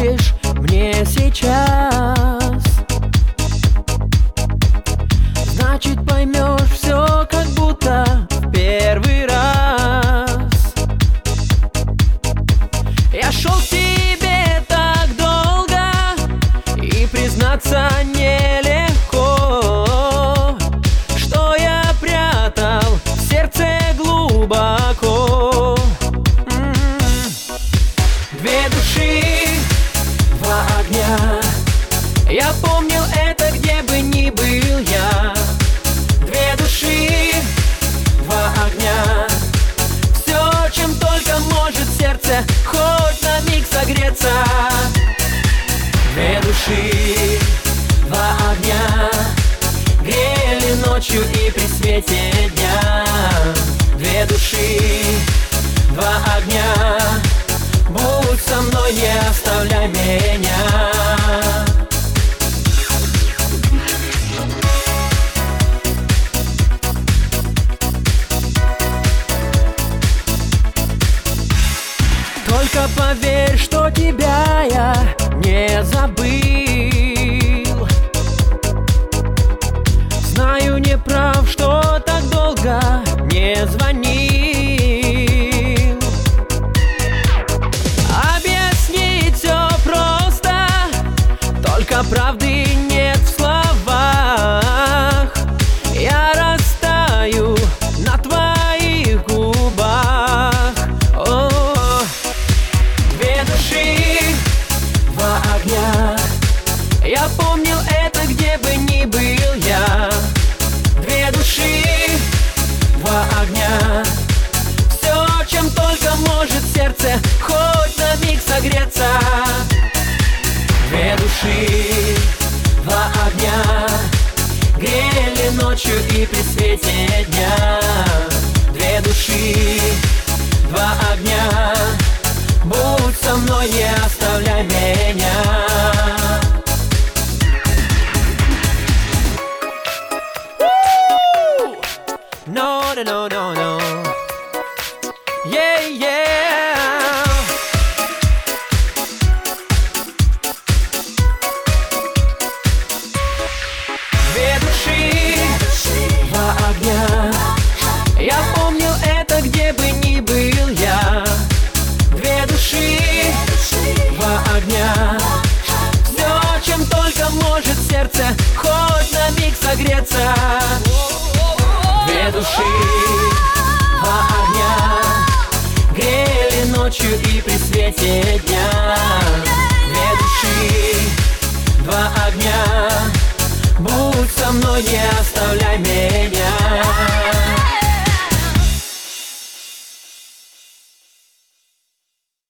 говоришь мне сейчас, значит поймешь все как будто в первый раз. Я шел к тебе так долго, и признаться нелегко, что я прятал в сердце глубоко. Две души, два огня. Я помнил это, где бы ни был я. Две души, два огня. Все, чем только может сердце хоть на миг согреться. Две души, два огня, грели ночью и при свете дня. Две души, два огня, будь со мной, не оставляй меня. Только поверь, что тебя я не забыл. Знаю, не прав, что так долго не звонил. Объяснить все просто, только правды нет в словах. Я растаю на твоих губах. Две души, два огня. Я помнил это, где бы ни был я. Две души, два огня. Все, чем только может сердце хоть на миг согреться. Две души, два огня, грели ночью и при свете дня. Две души, два огня, будь со мной, не оставляй меня. No, no, no, no, no. Yeah, yeah. Две души, два огня. Я помнил это, где бы ни был я. Две души, два огня. Все, чем только может сердце хоть на миг согреться. Две души, два огня, грели ночью и при свете дня. Две души, два огня, будь со мной, не оставляй меня.